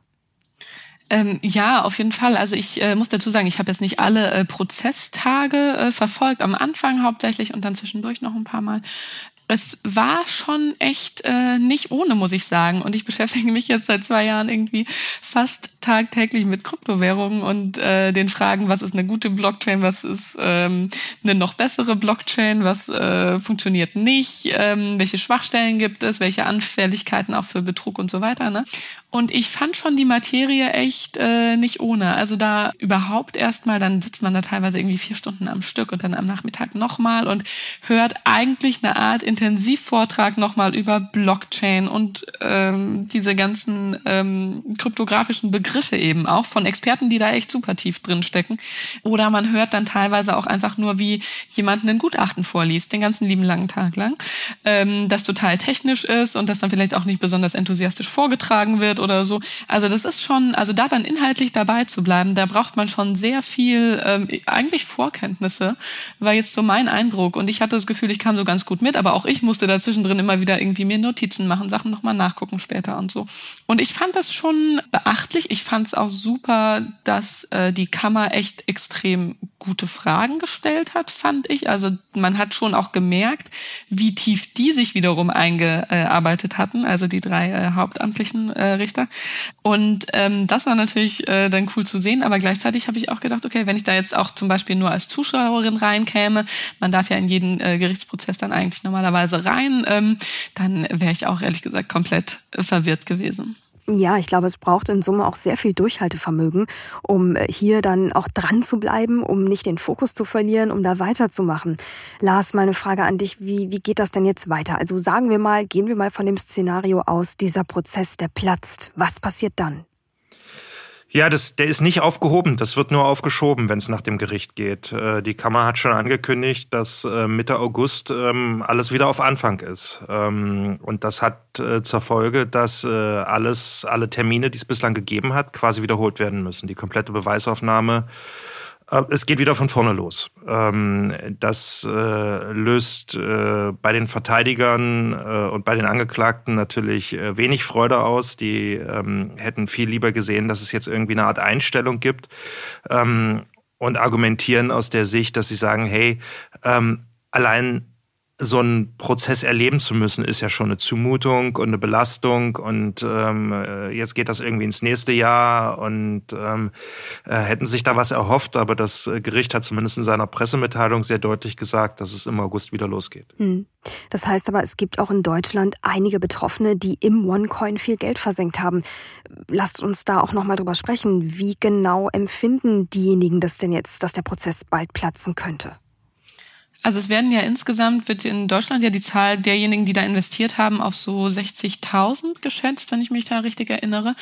Ja, auf jeden Fall. Also ich muss dazu sagen, ich habe jetzt nicht alle Prozesstage verfolgt, am Anfang hauptsächlich und dann zwischendurch noch ein paar Mal. Es war schon echt nicht ohne, muss ich sagen. Und ich beschäftige mich jetzt seit 2 Jahren irgendwie fast tagtäglich mit Kryptowährungen und den Fragen, was ist eine gute Blockchain, was ist eine noch bessere Blockchain, was funktioniert nicht, welche Schwachstellen gibt es, welche Anfälligkeiten auch für Betrug und so weiter. Ne? Und ich fand schon die Materie echt nicht ohne. Also da überhaupt erstmal, dann sitzt man da teilweise irgendwie 4 Stunden am Stück und dann am Nachmittag nochmal und hört eigentlich eine Art Intensivvortrag nochmal über Blockchain und diese ganzen kryptografischen Begriffe eben auch von Experten, die da echt super tief drin stecken. Oder man hört dann teilweise auch einfach nur, wie jemand ein Gutachten vorliest, den ganzen lieben langen Tag lang, das total technisch ist und das dann vielleicht auch nicht besonders enthusiastisch vorgetragen wird oder so. Also das ist schon, also da dann inhaltlich dabei zu bleiben, da braucht man schon sehr viel, eigentlich Vorkenntnisse, war jetzt so mein Eindruck. Und ich hatte das Gefühl, ich kam so ganz gut mit, aber auch ich musste dazwischendrin immer wieder irgendwie mir Notizen machen, Sachen nochmal nachgucken später und so. Und ich fand das schon beachtlich. Ich fand es auch super, dass die Kammer echt extrem gute Fragen gestellt hat, fand ich. Also man hat schon auch gemerkt, wie tief die sich wiederum eingearbeitet hatten, also die 3 hauptamtlichen Richter. Und das war natürlich dann cool zu sehen, aber gleichzeitig habe ich auch gedacht, okay, wenn ich da jetzt auch zum Beispiel nur als Zuschauerin reinkäme, man darf ja in jeden Gerichtsprozess dann eigentlich normalerweise rein, dann wäre ich auch ehrlich gesagt komplett verwirrt gewesen. Ja, ich glaube, es braucht in Summe auch sehr viel Durchhaltevermögen, um hier dann auch dran zu bleiben, um nicht den Fokus zu verlieren, um da weiterzumachen. Lars, mal eine Frage an dich. Wie geht das denn jetzt weiter? Also gehen wir mal von dem Szenario aus, dieser Prozess, der platzt. Was passiert dann? Ja, der ist nicht aufgehoben, das wird nur aufgeschoben, wenn es nach dem Gericht geht. Die Kammer hat schon angekündigt, dass Mitte August alles wieder auf Anfang ist. Und das hat zur Folge, dass alle Termine, die es bislang gegeben hat, quasi wiederholt werden müssen. Die komplette Beweisaufnahme. Es geht wieder von vorne los. Das löst bei den Verteidigern und bei den Angeklagten natürlich wenig Freude aus. Die hätten viel lieber gesehen, dass es jetzt irgendwie eine Art Einstellung gibt und argumentieren aus der Sicht, dass sie sagen, hey, allein so einen Prozess erleben zu müssen, ist ja schon eine Zumutung und eine Belastung und jetzt geht das irgendwie ins nächste Jahr und hätten sich da was erhofft, aber das Gericht hat zumindest in seiner Pressemitteilung sehr deutlich gesagt, dass es im August wieder losgeht. Das heißt aber, es gibt auch in Deutschland einige Betroffene, die im OneCoin viel Geld versenkt haben. Lasst uns da auch nochmal drüber sprechen. Wie genau empfinden diejenigen das denn jetzt, dass der Prozess bald platzen könnte? Also es werden ja insgesamt, wird in Deutschland ja die Zahl derjenigen, die da investiert haben, auf so 60.000 geschätzt, wenn ich mich da richtig erinnere.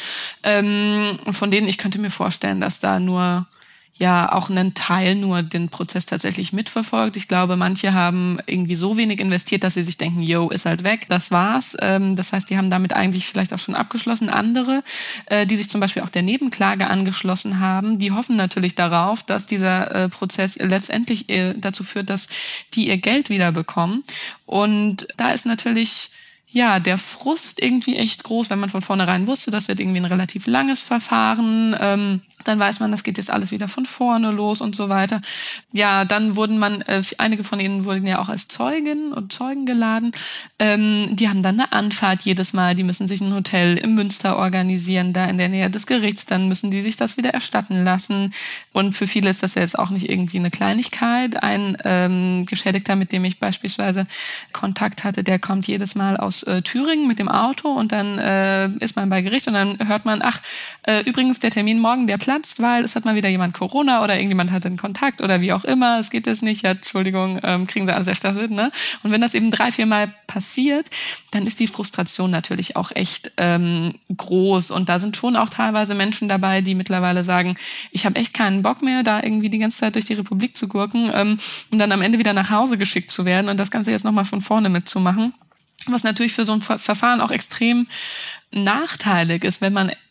Von denen, ich könnte mir vorstellen, dass da nur ja auch einen Teil nur den Prozess tatsächlich mitverfolgt. Ich glaube, manche haben irgendwie so wenig investiert, dass sie sich denken, yo, ist halt weg, das war's. Das heißt, die haben damit eigentlich vielleicht auch schon abgeschlossen. Andere, die sich zum Beispiel auch der Nebenklage angeschlossen haben, die hoffen natürlich darauf, dass dieser Prozess letztendlich dazu führt, dass die ihr Geld wieder bekommen. Und da ist natürlich ja der Frust irgendwie echt groß, wenn man von vornherein wusste, das wird irgendwie ein relativ langes Verfahren. Dann weiß man, das geht jetzt alles wieder von vorne los und so weiter. Ja, dann einige von ihnen wurden ja auch als Zeuginnen und Zeugen geladen. Die haben dann eine Anfahrt jedes Mal, die müssen sich ein Hotel im Münster organisieren, da in der Nähe des Gerichts, dann müssen die sich das wieder erstatten lassen. Und für viele ist das ja jetzt auch nicht irgendwie eine Kleinigkeit. Ein Geschädigter, mit dem ich beispielsweise Kontakt hatte, der kommt jedes Mal aus Thüringen mit dem Auto und dann ist man bei Gericht und dann hört man, übrigens der Termin morgen, der platzt, weil es hat mal wieder jemand Corona oder irgendjemand hatte einen Kontakt oder wie auch immer, es geht jetzt nicht, ja, Entschuldigung, kriegen sie alles erstattet, ne? Und wenn das eben 3-4 Mal passiert, dann ist die Frustration natürlich auch echt groß und da sind schon auch teilweise Menschen dabei, die mittlerweile sagen, ich habe echt keinen Bock mehr, da irgendwie die ganze Zeit durch die Republik zu gurken, um dann am Ende wieder nach Hause geschickt zu werden und das Ganze jetzt nochmal von vorne mitzumachen. Was natürlich für so ein Verfahren auch extrem nachteilig ist, wenn man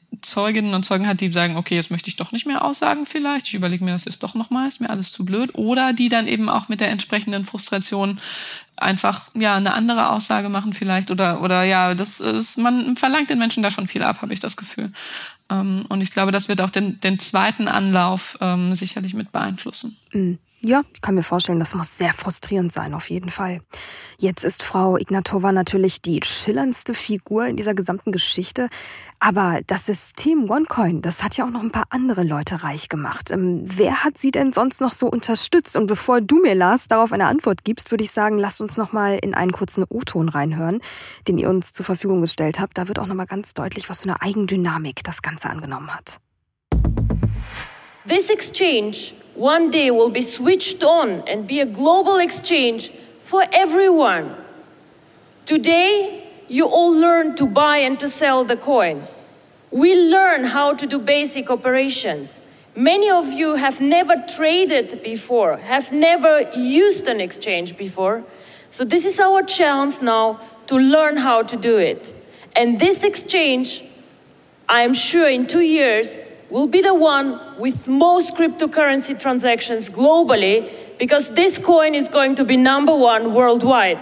Zeuginnen und Zeugen hat, die sagen, okay, jetzt möchte ich doch nicht mehr aussagen vielleicht, ich überlege mir das jetzt doch nochmal, ist mir alles zu blöd. Oder die dann eben auch mit der entsprechenden Frustration einfach eine andere Aussage machen vielleicht. Oder ja, das ist, man verlangt den Menschen da schon viel ab, habe ich das Gefühl. Und ich glaube, das wird auch den zweiten Anlauf sicherlich mit beeinflussen. Ja, ich kann mir vorstellen, das muss sehr frustrierend sein, auf jeden Fall. Jetzt ist Frau Ignatowa natürlich die schillerndste Figur in dieser gesamten Geschichte. Aber das System OneCoin, das hat ja auch noch ein paar andere Leute reich gemacht. Wer hat sie denn sonst noch so unterstützt? Und bevor du mir, Lars, darauf eine Antwort gibst, würde ich sagen, lasst uns noch mal in einen kurzen O-Ton reinhören, den ihr uns zur Verfügung gestellt habt. Da wird auch noch mal ganz deutlich, was für eine Eigendynamik das Ganze angenommen hat. This exchange one day will be switched on and be a global exchange for everyone. Today, you all learn to buy and to sell the coin. We learn how to do basic operations. Many of you have never traded before, have never used an exchange before. So this is our chance now to learn how to do it. And this exchange, I am sure in 2 years, will be the one with most cryptocurrency transactions globally, because this coin is going to be number one worldwide.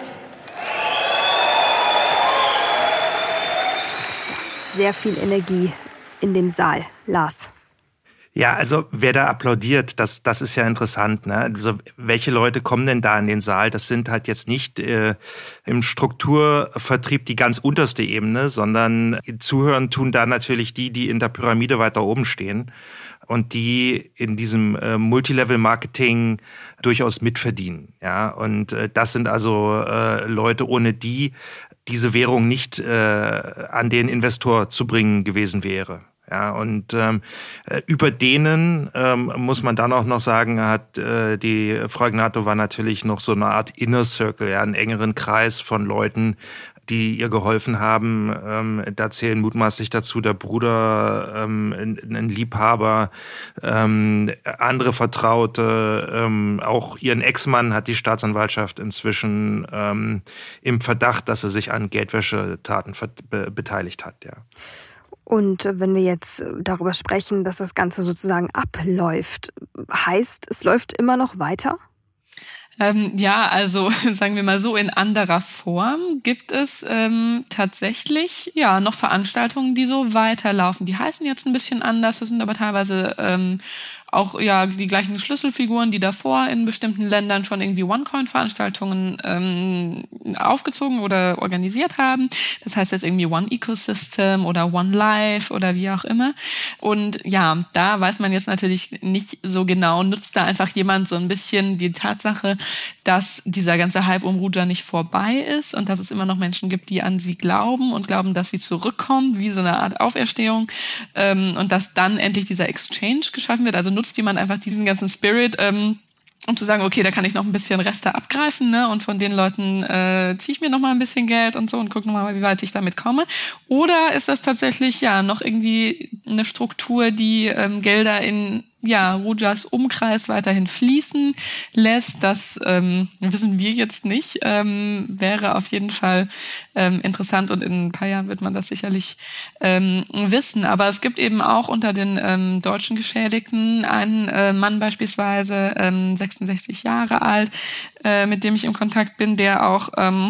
Sehr viel Energie in dem Saal. Lars. Ja, also wer da applaudiert, das ist ja interessant, ne? Also welche Leute kommen denn da in den Saal? Das sind halt jetzt nicht im Strukturvertrieb die ganz unterste Ebene, sondern zuhören tun da natürlich die in der Pyramide weiter oben stehen und die in diesem Multilevel-Marketing durchaus mitverdienen. Ja, und das sind also Leute, ohne die diese Währung nicht an den Investor zu bringen gewesen wäre. Ja, und über denen muss man dann auch noch sagen, hat die Frau Ignatowa natürlich noch so eine Art Inner Circle, ja, einen engeren Kreis von Leuten, die ihr geholfen haben. Da zählen mutmaßlich dazu der Bruder, ein Liebhaber, andere Vertraute, auch ihren Ex-Mann hat die Staatsanwaltschaft inzwischen im Verdacht, dass er sich an Geldwäschetaten beteiligt hat, ja. Und wenn wir jetzt darüber sprechen, dass das Ganze sozusagen abläuft, heißt, es läuft immer noch weiter? Ja, also sagen wir mal so, in anderer Form gibt es tatsächlich noch Veranstaltungen, die so weiterlaufen. Die heißen jetzt ein bisschen anders, das sind aber teilweise auch die gleichen Schlüsselfiguren, die davor in bestimmten Ländern schon irgendwie OneCoin-Veranstaltungen aufgezogen oder organisiert haben. Das heißt jetzt irgendwie One Ecosystem oder One Life oder wie auch immer. Und ja, da weiß man jetzt natürlich nicht so genau, nutzt da einfach jemand so ein bisschen die Tatsache, dass dieser ganze Hype um Ruja nicht vorbei ist und dass es immer noch Menschen gibt, die an sie glauben und glauben, dass sie zurückkommt, wie so eine Art Auferstehung, und dass dann endlich dieser Exchange geschaffen wird. Also nutzt jemand einfach diesen ganzen Spirit, um zu sagen, okay, da kann ich noch ein bisschen Reste abgreifen, ne? Und von den Leuten ziehe ich mir noch mal ein bisschen Geld und so und gucke noch mal, wie weit ich damit komme. Oder ist das tatsächlich noch irgendwie eine Struktur, die Gelder in Rujas Umkreis weiterhin fließen lässt? Das wissen wir jetzt nicht. Wäre auf jeden Fall interessant und in ein paar Jahren wird man das sicherlich wissen. Aber es gibt eben auch unter den deutschen Geschädigten einen Mann beispielsweise, 66 Jahre alt, mit dem ich im Kontakt bin, der auch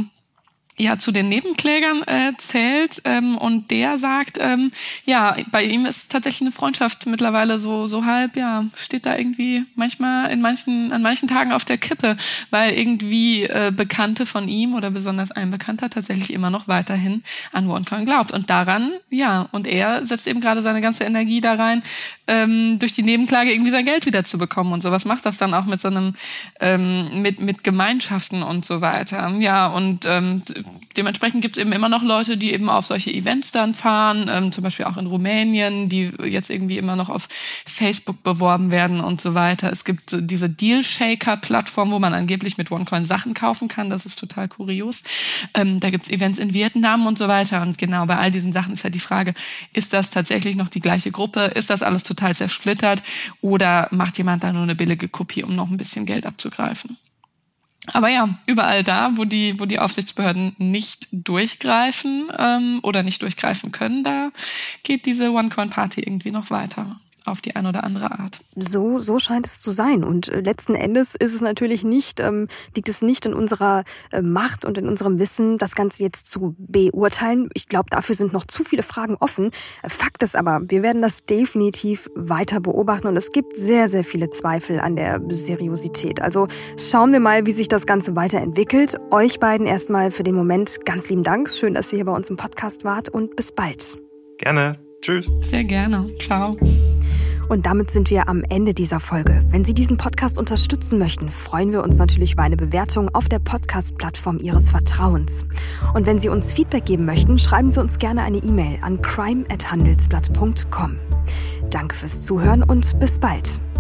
zu den Nebenklägern zählt, und der sagt, bei ihm ist tatsächlich eine Freundschaft mittlerweile so halb, steht da irgendwie manchmal an manchen Tagen auf der Kippe, weil irgendwie Bekannte von ihm oder besonders ein Bekannter tatsächlich immer noch weiterhin an OneCoin glaubt und daran, und er setzt eben gerade seine ganze Energie da rein, durch die Nebenklage irgendwie sein Geld wieder zu bekommen und so. Was macht das dann auch mit so einem mit Gemeinschaften und so weiter? Ja, und dementsprechend gibt es eben immer noch Leute, die eben auf solche Events dann fahren, zum Beispiel auch in Rumänien, die jetzt irgendwie immer noch auf Facebook beworben werden und so weiter. Es gibt diese Deal-Shaker-Plattform, wo man angeblich mit OneCoin Sachen kaufen kann. Das ist total kurios. Da gibt es Events in Vietnam und so weiter. Und genau bei all diesen Sachen ist halt die Frage, ist das tatsächlich noch die gleiche Gruppe? Ist das alles total zersplittert? Oder macht jemand da nur eine billige Kopie, um noch ein bisschen Geld abzugreifen? Aber ja, überall da, wo die Aufsichtsbehörden nicht durchgreifen oder nicht durchgreifen können, da geht diese OneCoin-Party irgendwie noch weiter. Auf die eine oder andere Art. So scheint es zu sein. Und letzten Endes ist es natürlich nicht, liegt es nicht in unserer Macht und in unserem Wissen, das Ganze jetzt zu beurteilen. Ich glaube, dafür sind noch zu viele Fragen offen. Fakt ist aber, wir werden das definitiv weiter beobachten und es gibt sehr, sehr viele Zweifel an der Seriosität. Also schauen wir mal, wie sich das Ganze weiterentwickelt. Euch beiden erstmal für den Moment ganz lieben Dank. Schön, dass ihr hier bei uns im Podcast wart und bis bald. Gerne. Tschüss. Sehr gerne. Ciao. Und damit sind wir am Ende dieser Folge. Wenn Sie diesen Podcast unterstützen möchten, freuen wir uns natürlich über eine Bewertung auf der Podcast-Plattform Ihres Vertrauens. Und wenn Sie uns Feedback geben möchten, schreiben Sie uns gerne eine E-Mail an crime@handelsblatt.com. Danke fürs Zuhören und bis bald.